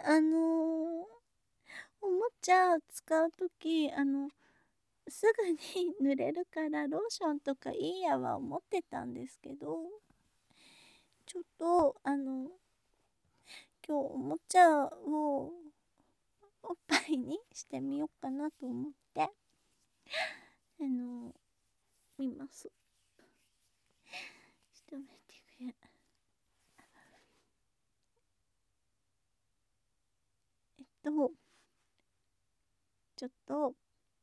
おもちゃ使うとき、すぐに濡れるからローションとかいいやは思ってたんですけど、ちょっと、今日おもちゃをおっぱいにしてみようかなと思って、見ます。ちょっと待ってくれ。ちょっと、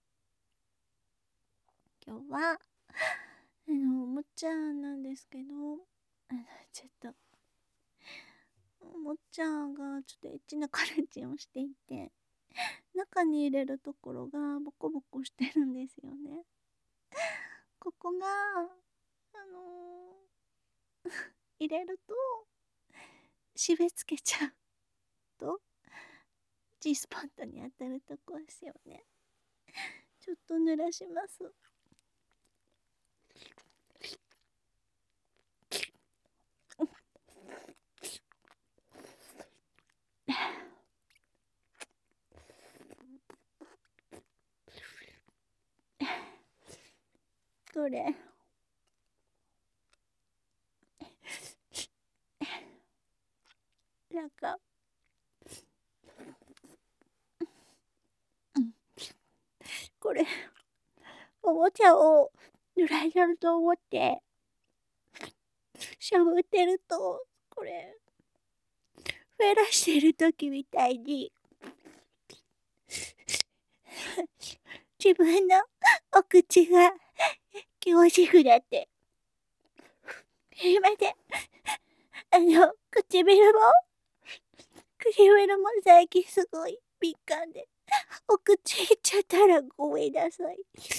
今日は、おもちゃなんですけど、ちょっと、おもちゃがちょっとエッチな形をしていて、中に入れるところがボコボコしてるんですよね。ここが、入れると、締め付けちゃうと、G スポットに当たるとこですよね。ちょっと濡らします。どれ？なんか、これ、おもちゃを濡らしてると思って、しゃぶってると、これ、フェラしてる時みたいに、自分のお口が気持ちよくなって、今で、唇も最近すごい敏感で、お口いっちゃったらごめんなさい。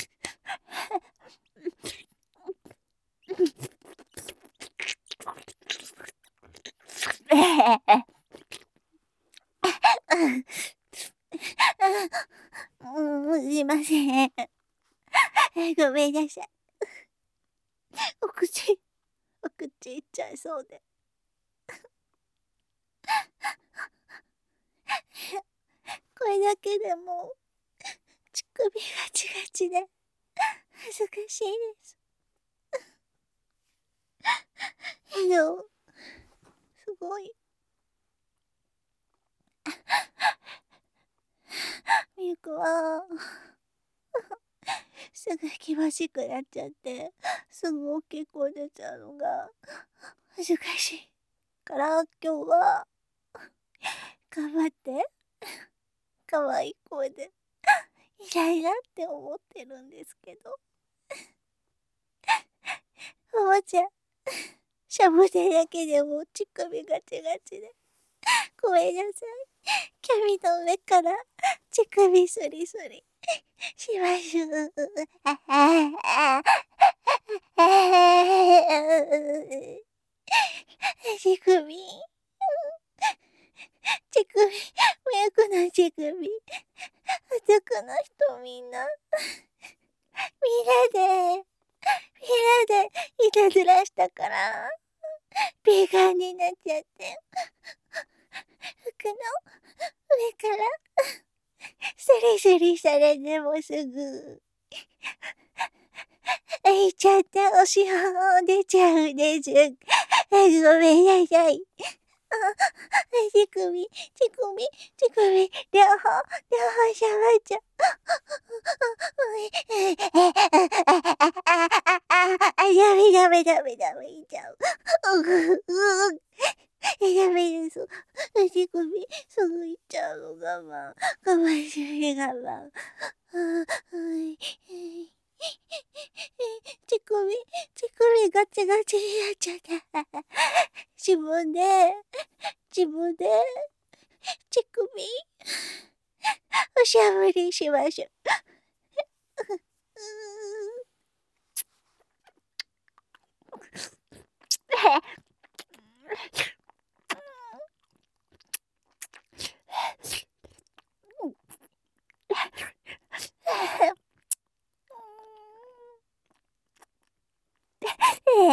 すいません。ごめんなさい。お口いっちゃいそうで。これだけでも乳首がチガチで恥ずかしいです。すごい。ミルクはすぐ気ましくなっちゃって、すぐ大きい声出ちゃうのが恥ずかしいから今日は頑張って可愛い声でいたいなって思ってるんですけど、おもちゃしゃぶってるだけでも乳首ガチガチでごめんなさい。キャミの上から乳首スリスリしましゅ。乳首、乳首、親子の乳首、男の人みんなでいたずらしたから、ビーガンになっちゃって、服の上からスリスリされてもすぐ、いちゃったおしほ出ちゃうんです。ごめんなさい。乳首、両方しゃばっちゃう。ダメ、いっちゃう。ダメです。乳首、すぐいっちゃうの、我慢しない我慢。乳首ガチガチになっちゃった。自分で、乳首、おしゃぶりしましょう。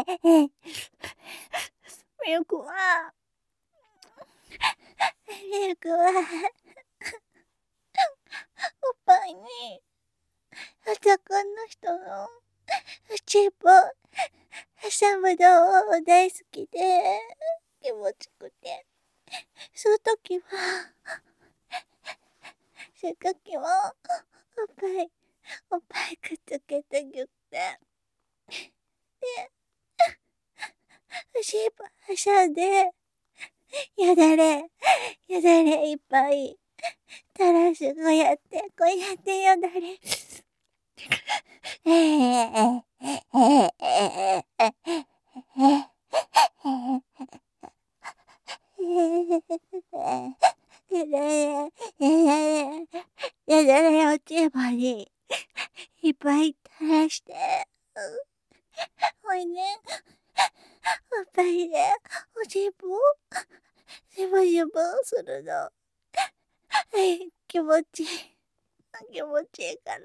ミルクは、ミル僕はおっぱいに男の人の内っぽ挟むのを大好きで気持ちくて、そういう時はおっぱいくっつけてギュッて、で内っぽ挟んでよだれいっぱい垂らす。こうやってよだれやだれをチーバにいっぱい垂らして、ほいね、おっぱいでおしっぽしぼしぼするの。気持ちいいから。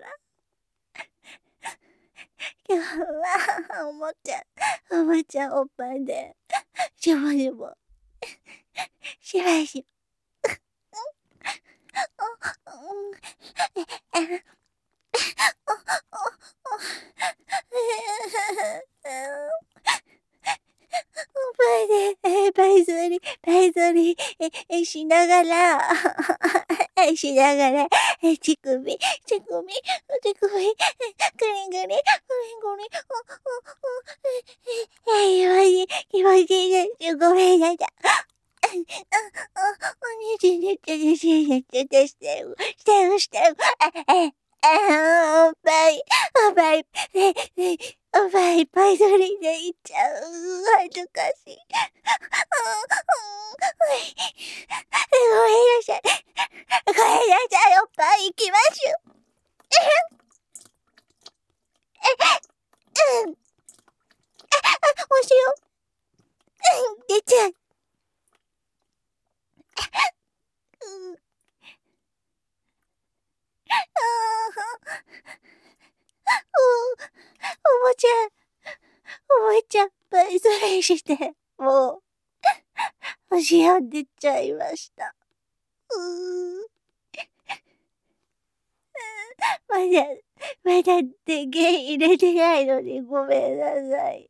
今日はおもちゃおっぱいでしぼしぼしばしおっぱいでパイゾリしながら乳首グリングリ気持ちいいです。ごめんなさい。おにじしてる。おっぱい、おっぱい、パイドリでいっちゃう。恥ずかしい。ごめんなさい。おっぱい行きましょう。お塩、出ちゃう。おもちゃ、パイドリして、もう、お塩出ちゃいました。まだ電源入れてないのにごめんなさい。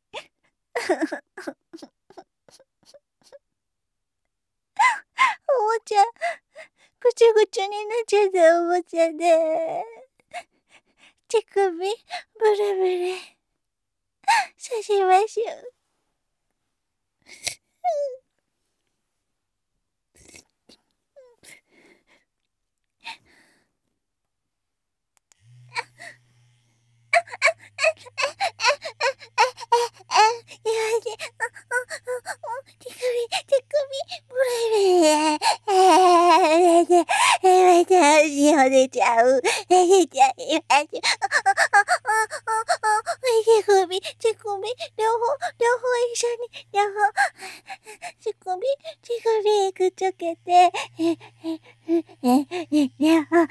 おもちゃ、ぐちゅぐちゅになっちゃったおもちゃで、乳首、ブルブル、さしましょう。出ちゃう。手首、両方一緒に、手首くっつけて、両方、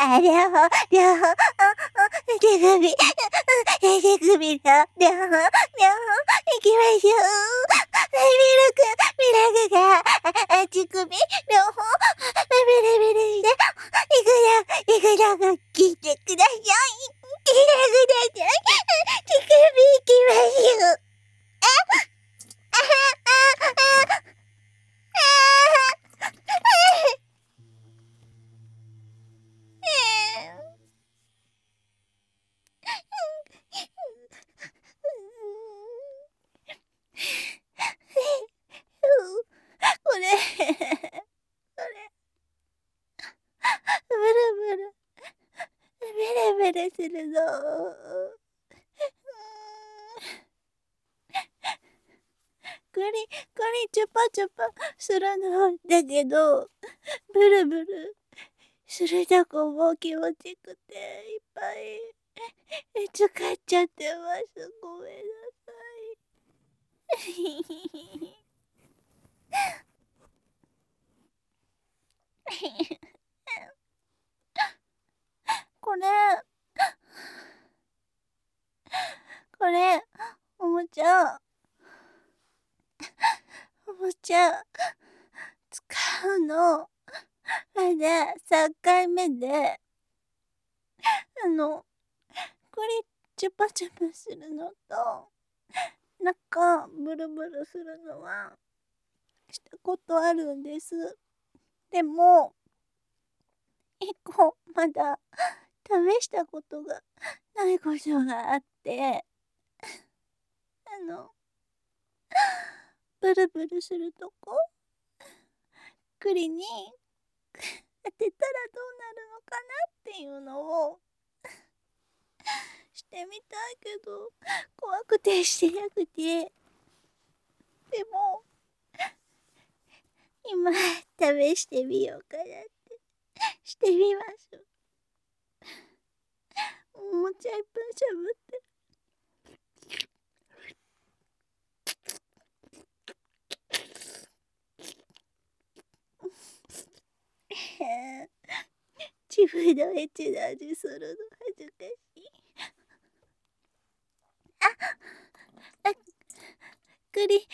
手首、両方、行きましょう。ミラクが、乳首、両方、ベルして、いくらが聞いてください。乳首行きましょう。これ、ベルするの。これチュパチュパするのだけど、ブルブルするとこも気持ちくていっぱい使っちゃってます。ごめんなさい。これ、おもちゃ、使うのまだ3回目で、栗チュパチュパするのと、中ブルブルするのはしたことあるんです。でも、1個まだ試したことがないことがあって、ブルブルするとこ、栗に当てたらどうなるのかなっていうのをしてみたいけど、怖くてしてなくて、でも今試してみようかなってしてみます。もうちょい分しゃぶって。自分のエッチな味するの恥ずかしい。栗に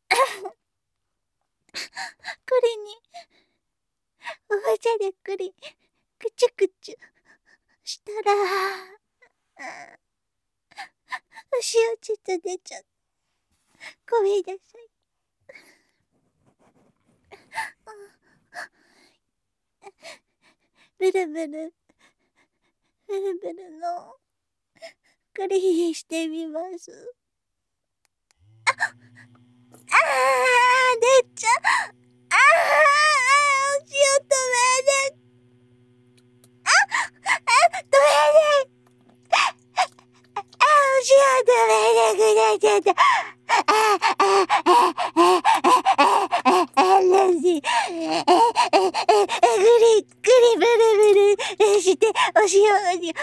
おもちゃで栗くちゅくちゅしたらお塩ちょっと出ちゃった。ごめんなさい。ブルブルの栗にしてみます。出ちゃう。お塩止めて。止めて。お塩止めてくなっちゃった。ぐりブルブルして、お塩止めて、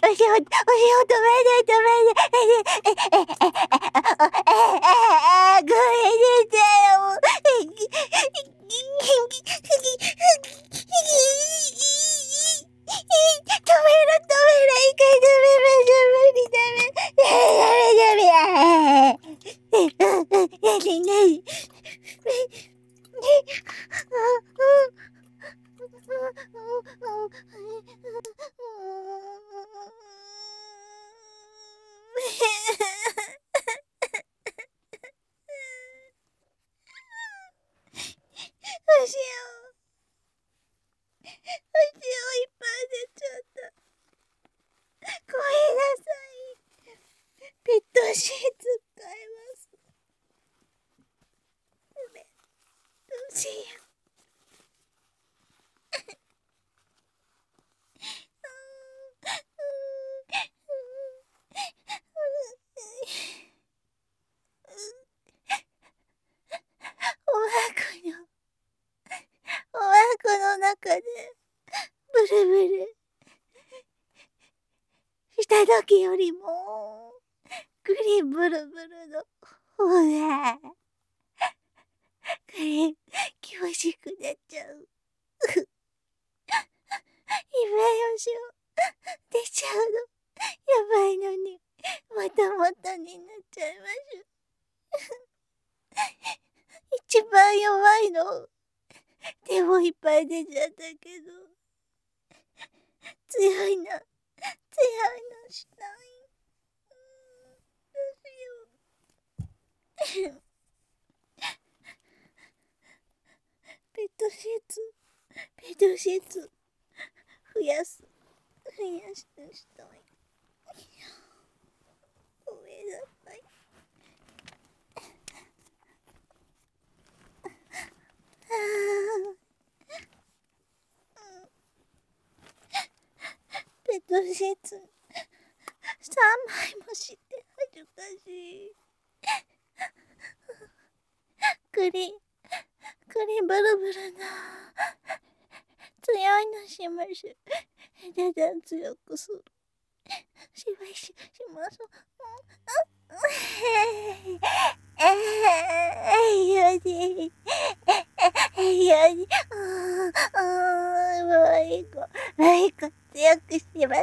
ごめんなさいっぱい出ちゃった。ごめんなさい。ペットシーツ買います。ペットシーツ。お箱の中でブルブルした時よりもグリブルブルの方が気持ちくなっちゃう。今よしを出ちゃうのやばいのにまた元になっちゃいましょ。一番弱いの手もいっぱい出ちゃったけど、強いのしたい。どうしよう。ペットシーツ増やしてしたい。ごめんなさい。ペットシーツ3枚もして恥ずかしい。栗ブルブルな強いのします。だんだん強くする。します。もう一個強くします。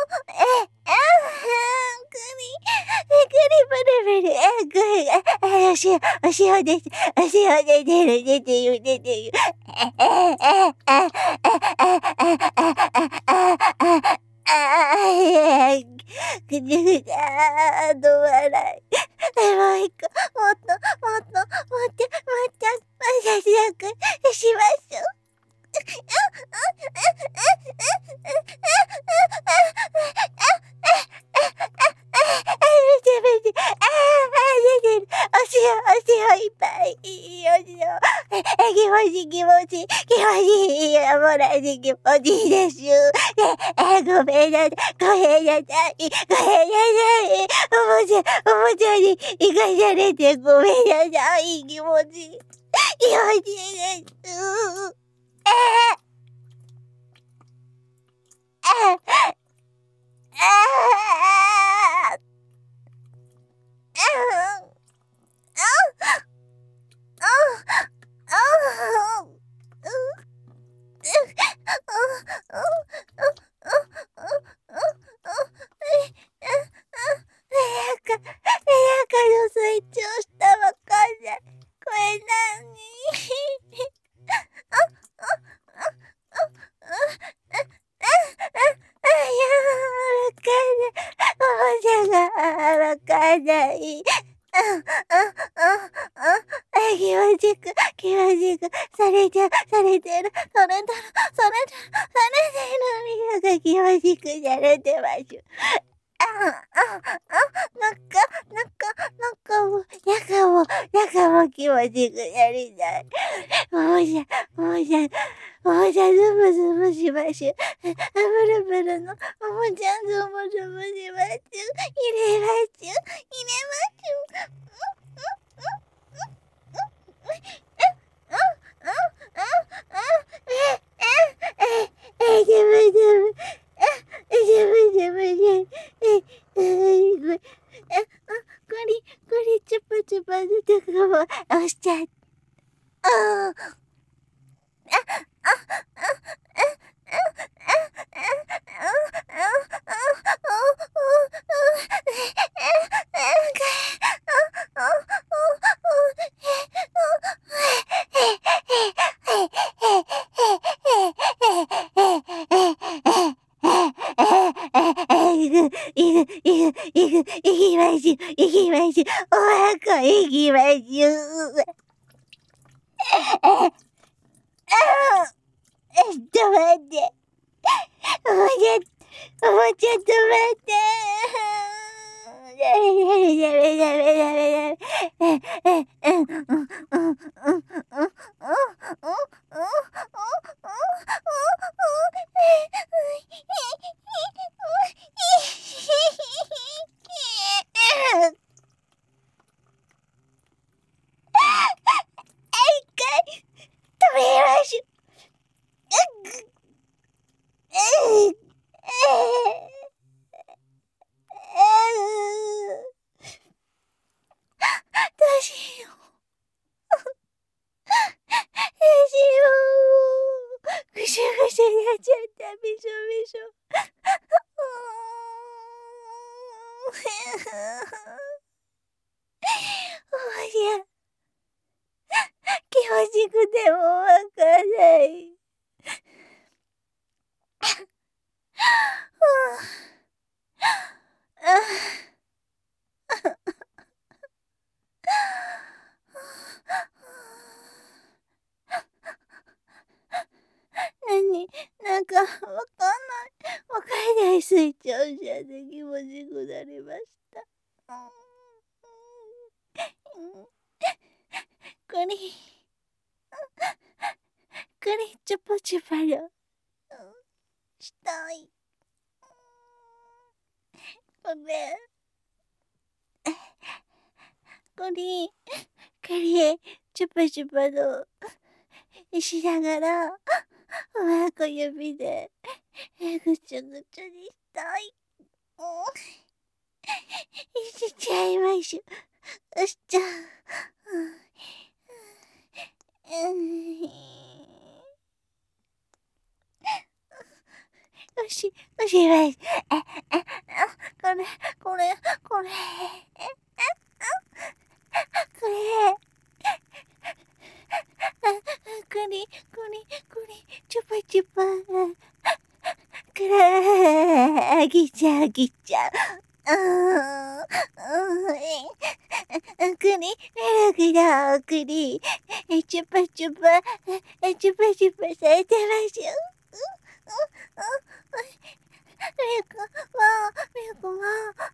栗ブルブル、 お塩です。お塩で出てる。ぐちゃぐちゃど笑い。もう一個、もっと、早くしましょう。お塩いっぱい。いいお塩。気持ちいい。もらえて気持ちいいです。ごめんなさい。おもちゃに生かされてごめんなさい。気持ちいいです。成長したわかんない。これ何？わかんない。気持ちく、されてる、みんなが気持ちくされてます。中も気持ちくやりたい。ももじゃ、ズムズムしましゅ。ブルブルの、もじゃ、ズムズムしましゅ。入れましゅ。これ、チュパチュパのとこも押しちゃった。行きましょう。お墓行きましょう。待って。おもちゃ止まって。ぐしゃぐしゃになっちゃった。びしょびしょ。おじゃ、気持ちくてもわかんない。なんかわかんない。水長者で気持ちくなりました。これチュパチュパよ。したい。これチュパチュパのしながらおはこ指でぐちゃぐちゃにしたい。しちゃいましょ。しちゃう。おしまい。これ。 しゃぎちゃう。くり、ぐるぐるおくり、チュパチュパ、チュパチュパされてましょ。ミルク、ミルクも、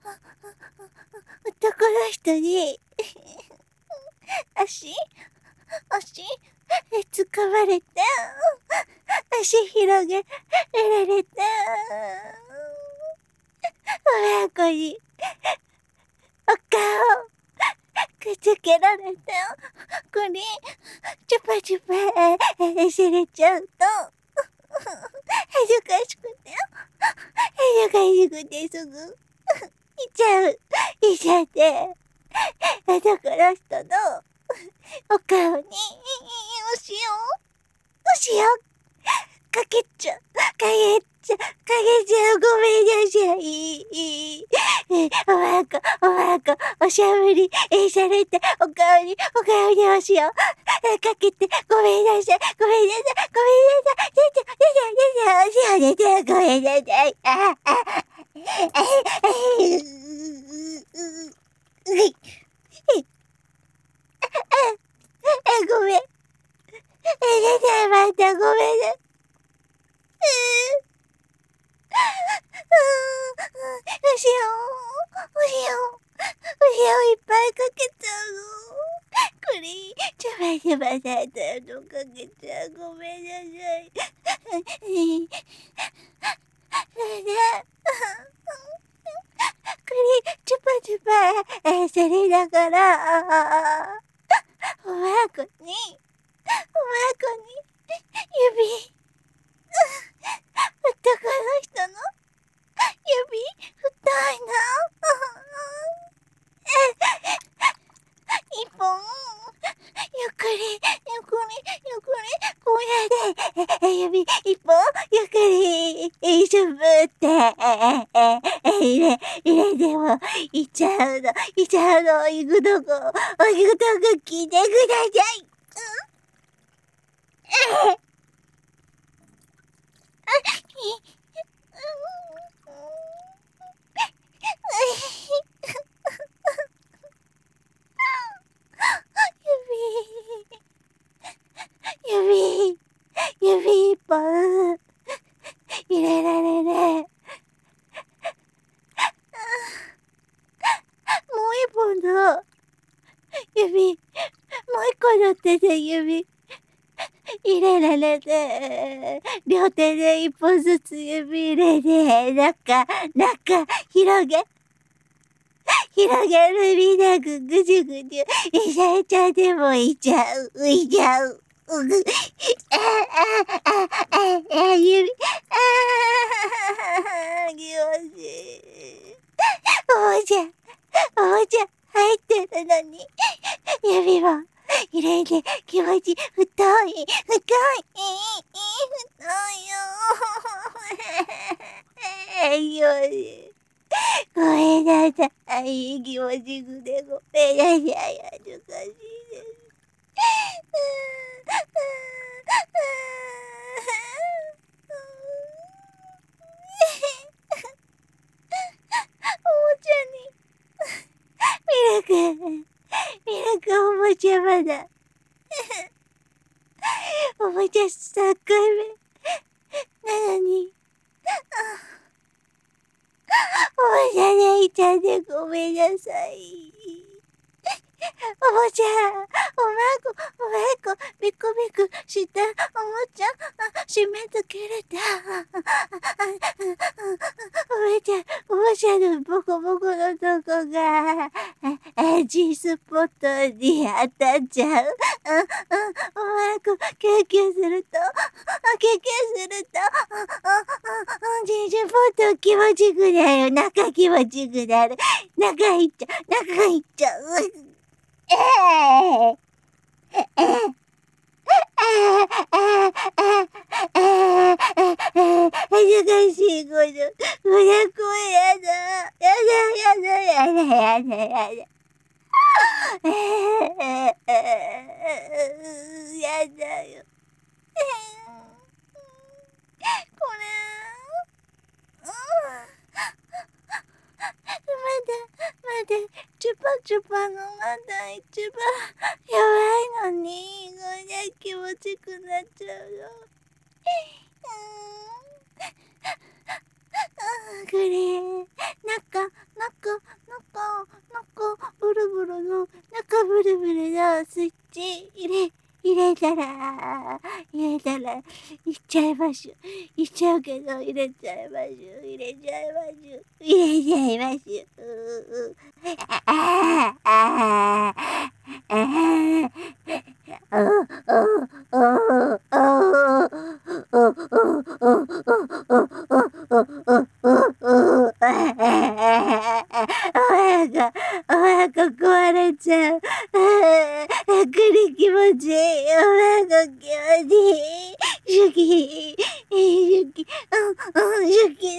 男の人に、足、掴まれて、足広げられて、親子に、お顔、くっつけられて、これ、チュパチュパ、されちゃうと、恥ずかしくて、すぐ、いちゃって、男の人のお顔に、お塩、かけちゃう、ごめんなさい。おばあこ、おしゃぶり、されて、お顔にお塩、かけて、ごめんなさい、お塩出て、ごめんなさい。ごめん。またごめんね。お塩いっぱいかけちゃうの。これ、ちょばされたのかけちゃう。ごめんなさい。これ、チュパチュパ、されながら、おばあこに、指、男の人の指、太いの。一本、ゆっくり、こうやって、指一本、ゆっくり、しゅぶって、入れても、いっちゃうの、行くとこ聞いてください。指一本入れられねえ。もう一本の指、もう一個の手で指入れられて、両手で一本ずつ指入れて、中、広げるみなくぐじゅぐじゅ、されちゃんでもいちゃう。指、気持ちいい。おもちゃ入ってるのに、指も入れて気持ち太いよ。ごめんなさい。気持ちくてごめんなさい。恥ずかしいです。おもちゃに、ミルクおもちゃまだ。おもちゃ3回目。なのに、おもちゃでいちゃんでごめんなさい。おもちゃ、おまこ、ビクビクしたおもちゃ、締め付けれた。おもちゃのボコボコのとこが、G スポットに当たっちゃう。おまこ、キュキュすると、G スポット気持ちくなる。中気持ちくなる。中入っちゃう。恥ずかしいこと。これやだ。やだ。やだよ。これ、 チュパチュパのまだ一番弱いのに、これで気持ちくなっちゃうよ。これ、ブルブルの、中ブルブルのスイッチ入れたら、いっちゃいましょ。いっちゃうけど、入れちゃいましょ。入れちゃいましょ。入れちゃいましょ。ああ、ああ、あお腹壊れちゃう。気持ちいい。お腹気持ちいい。シュキ、シュキ、シュキ。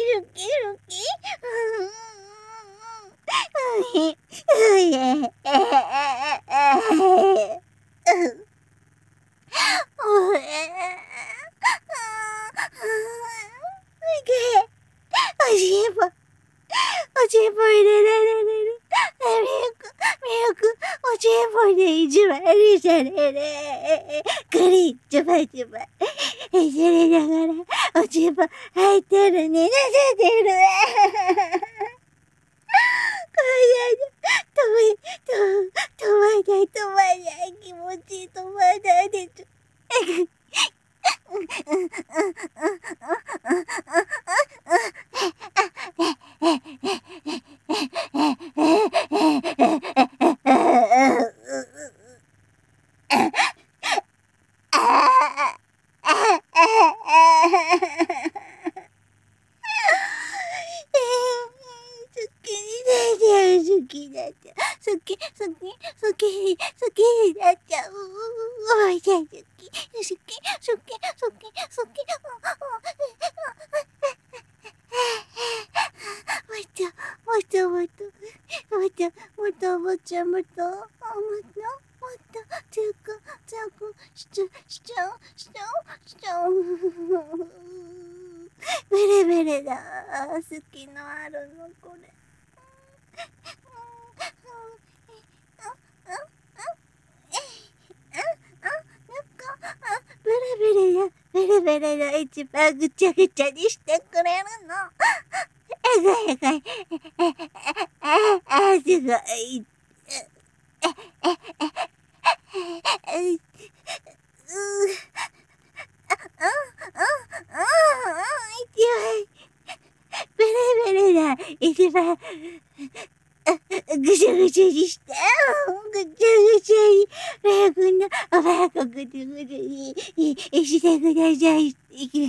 おちんぽ入れられる。ミルク、おちんぽで一番にされる。クリン、チュパチュパ。それだから、おちんぽ入ってるね、なせてる。止まない。気持ちいい、止まないでちょ。好きになっちゃう。好きになっちゃう。おいしい、好き。もっと、強く、しちゃう。ベレベレだ。好きのあるの、これ。ベレベレが一番ぐちゃぐちゃにしてくれるの。すごい。すごい。ベレベレが一番ぐちゃぐちゃにして、レイ君のおばあこぐちゃぐちゃにしてください。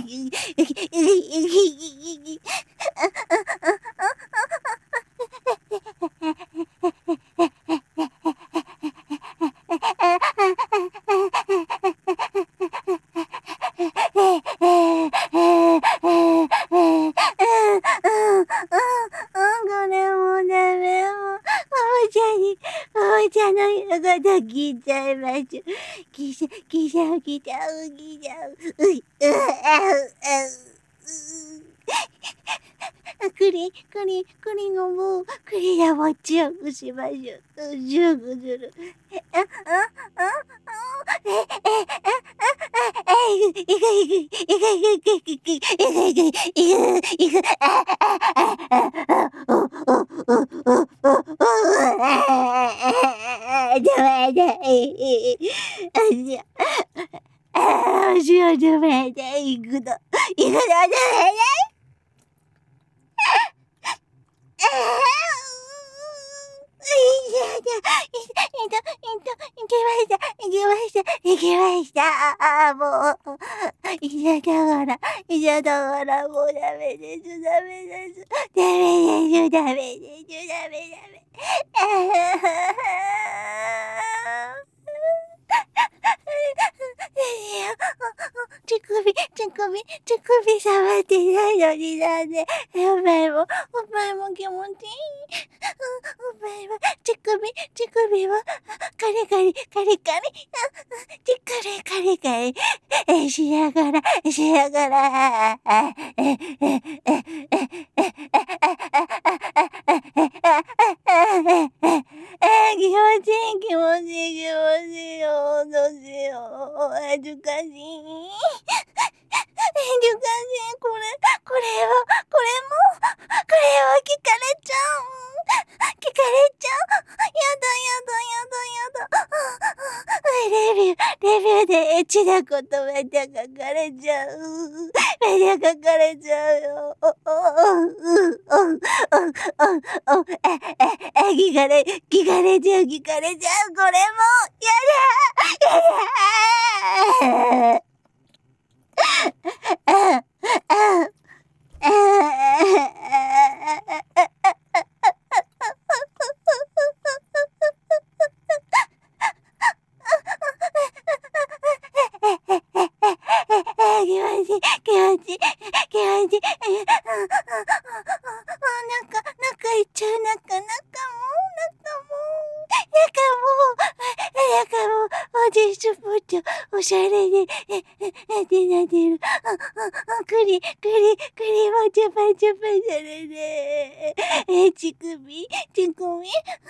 これもうダメよ。おもちゃの言うこと聞いちゃいましょ。聞いちゃう。クリのもう、クリがもう強くしましょう。強くする。行きました。もう、嫌だから、もうダメです。乳首触ってないのになんで、お前も気持ちいい。 お前は乳首をカリカリカリカリチカリカリカリしながら気持ちいい気持ちいい気持ちいいよどうしよう恥ずかしいこれはこれは聞かれちゃうやだレビューでエッチなことめっちゃ書かれちゃうめっちゃ書かれちゃうよ聞かれちゃうこれもやだ中行っちゃう中もうおじいスポットおしゃれでなってるクリもちょぱされて乳首引っ張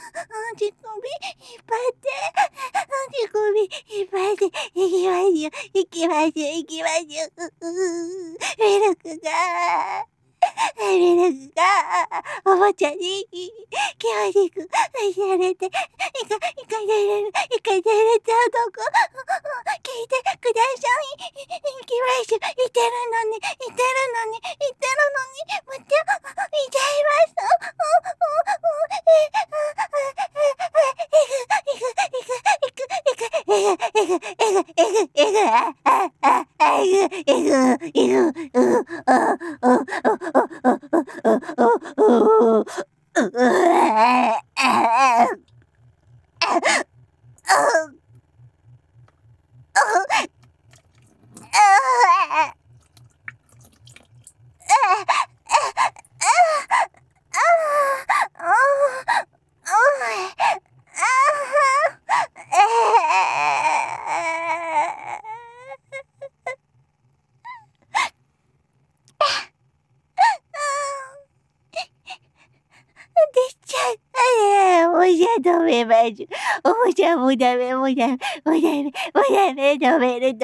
って行きましょうミルクがおもちゃに気持ちくされていかれたとこ聞いてください行きましょう言ってるのにまた言っちゃい止めましょう。もうダメ。止める。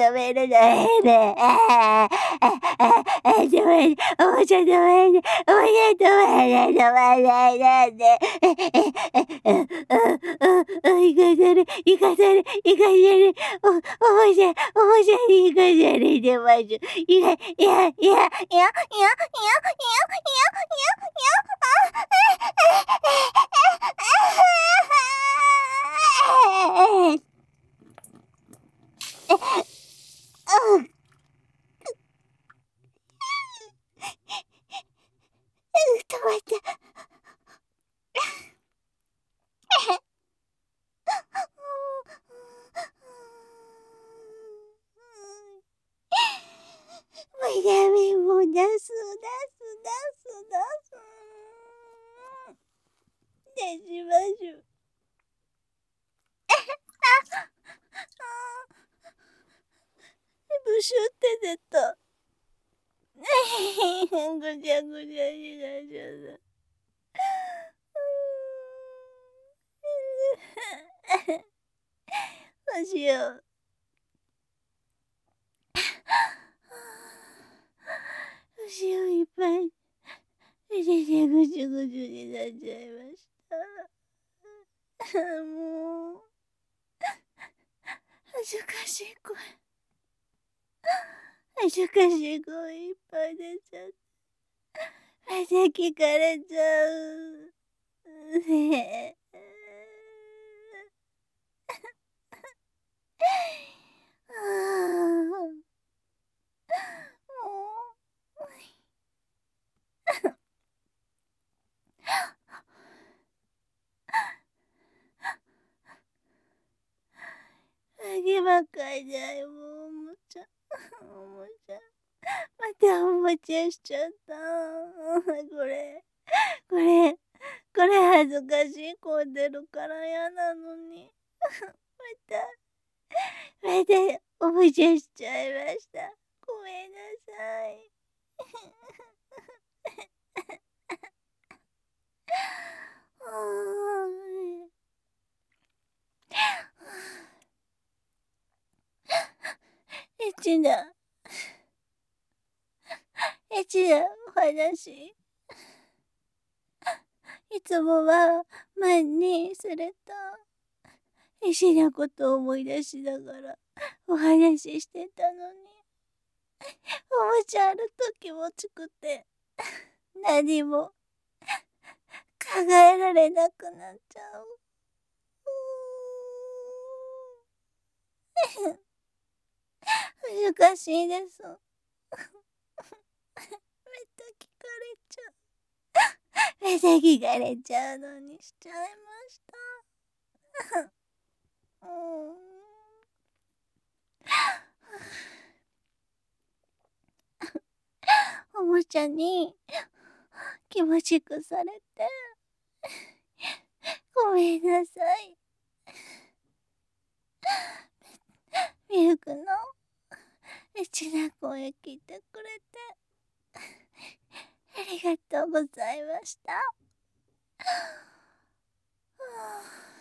行かされ。おもちゃに行かされてます。いや。止まった。もう出す。出しましょう。ブシュって出た。ぐちゃになっちゃった。どうしよう。いっぱい。ぐちゅになっちゃいました。もう。恥ずかしい声いっぱい出ちゃって。また聞かれちゃう。ねえ。あげばかいじゃい、もうおもちゃ。またおもちゃしちゃった。これこれ恥ずかしい声出るから嫌なのに。またおもちゃしちゃいました。ごめんなさい。エッチな、エッチなお話。いつもは前にすると、エッチなことを思い出しながらお話ししてたのに、おもちゃあると気持ちくて、何も考えられなくなっちゃう。難しいです。めった聞かれちゃう。めった聞かれちゃうのにしちゃいました。おもちゃに気持ちくされてごめんなさい。ミルクのエチな声聞いてくれてありがとうございました。